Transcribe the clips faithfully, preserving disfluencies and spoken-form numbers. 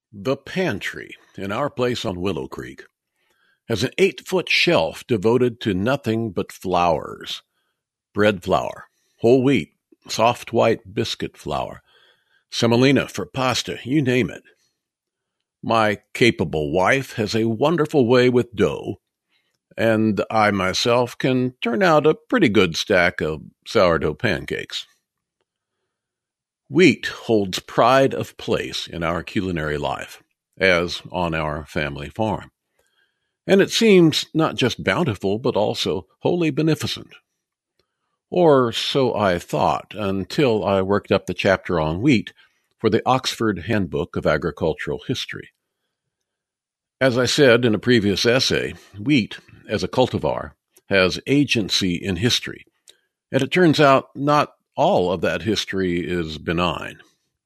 The pantry in our place on Willow Creek has an eight-foot shelf devoted to nothing but flours. Bread flour, whole wheat, soft white biscuit flour, semolina for pasta, you name it. My capable wife has a wonderful way with dough, and I myself can turn out a pretty good stack of sourdough pancakes. Wheat holds pride of place in our culinary life, as on our family farm. And it seems not just bountiful, but also wholly beneficent. Or so I thought until I worked up the chapter on wheat for the Oxford Handbook of Agricultural History. As I said in a previous essay, wheat, as a cultivar, has agency in history, and it turns out not all of that history is benign.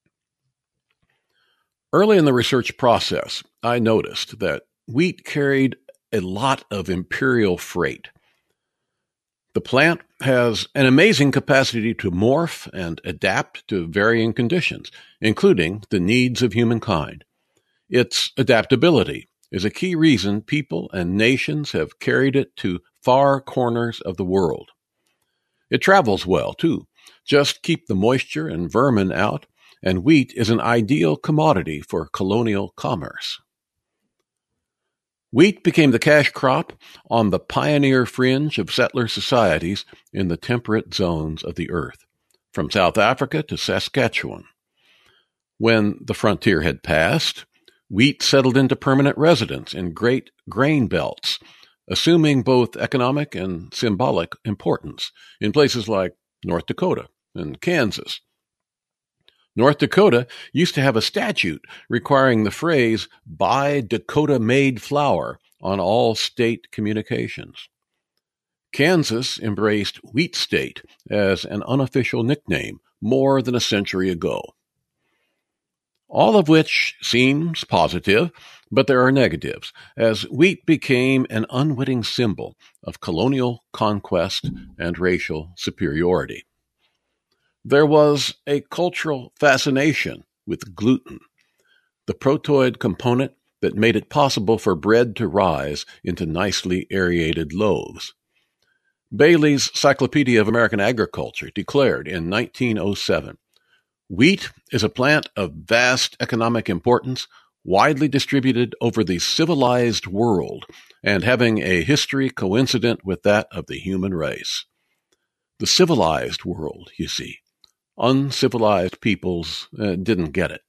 Early in the research process, I noticed that wheat carried a lot of imperial freight. The plant has an amazing capacity to morph and adapt to varying conditions, including the needs of humankind. Its adaptability is a key reason people and nations have carried it to far corners of the world. It travels well, too. Just keep the moisture and vermin out, and wheat is an ideal commodity for colonial commerce. Wheat became the cash crop on the pioneer fringe of settler societies in the temperate zones of the earth, from South Africa to Saskatchewan. When the frontier had passed, wheat settled into permanent residence in great grain belts, assuming both economic and symbolic importance in places like North Dakota and Kansas. North Dakota used to have a statute requiring the phrase, "buy Dakota-made flour," on all state communications. Kansas embraced Wheat State as an unofficial nickname more than a century ago. All of which seems positive, but there are negatives, as wheat became an unwitting symbol of colonial conquest and racial superiority. There was a cultural fascination with gluten, the protoid component that made it possible for bread to rise into nicely aerated loaves. Bailey's Cyclopedia of American Agriculture declared in nineteen oh seven, "Wheat is a plant of vast economic importance, widely distributed over the civilized world, and having a history coincident with that of the human race." The civilized world, you see. Uncivilized peoples uh, didn't get it.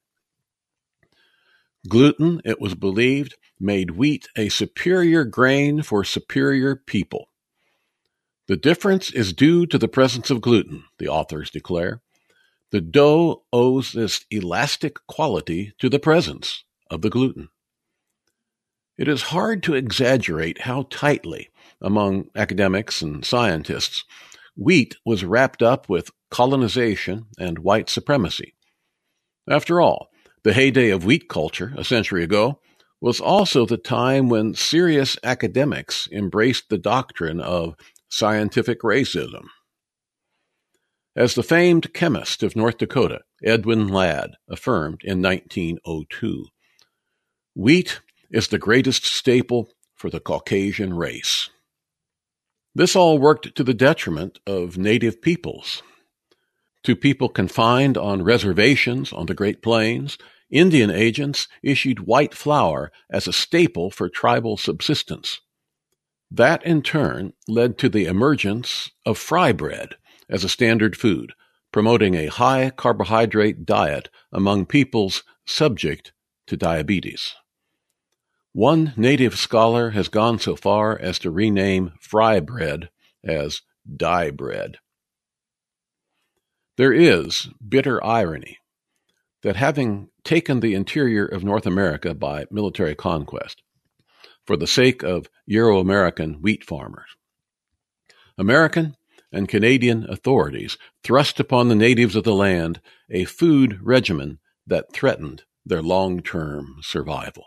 Gluten, it was believed, made wheat a superior grain for superior people. The difference is due to the presence of gluten, the authors declare. The dough owes this elastic quality to the presence of the gluten. It is hard to exaggerate how tightly, among academics and scientists, wheat was wrapped up with colonization and white supremacy. After all, the heyday of wheat culture a century ago was also the time when serious academics embraced the doctrine of scientific racism. As the famed chemist of North Dakota, Edwin Ladd, affirmed in nineteen oh two, "Wheat is the greatest staple for the Caucasian race." This all worked to the detriment of native peoples. To people confined on reservations on the Great Plains, Indian agents issued white flour as a staple for tribal subsistence. That, in turn, led to the emergence of fry bread as a standard food, promoting a high-carbohydrate diet among peoples subject to diabetes. One native scholar has gone so far as to rename fry bread as die bread. There is bitter irony that having taken the interior of North America by military conquest for the sake of Euro-American wheat farmers, American and Canadian authorities thrust upon the natives of the land a food regimen that threatened their long-term survival.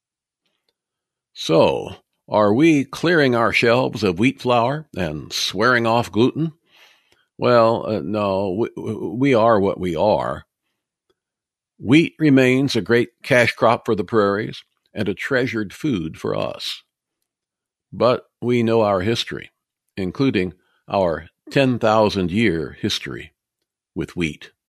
So, are we clearing our shelves of wheat flour and swearing off gluten? Well, uh, no, we, we are what we are. Wheat remains a great cash crop for the prairies and a treasured food for us. But we know our history, including our ten thousand year history with wheat.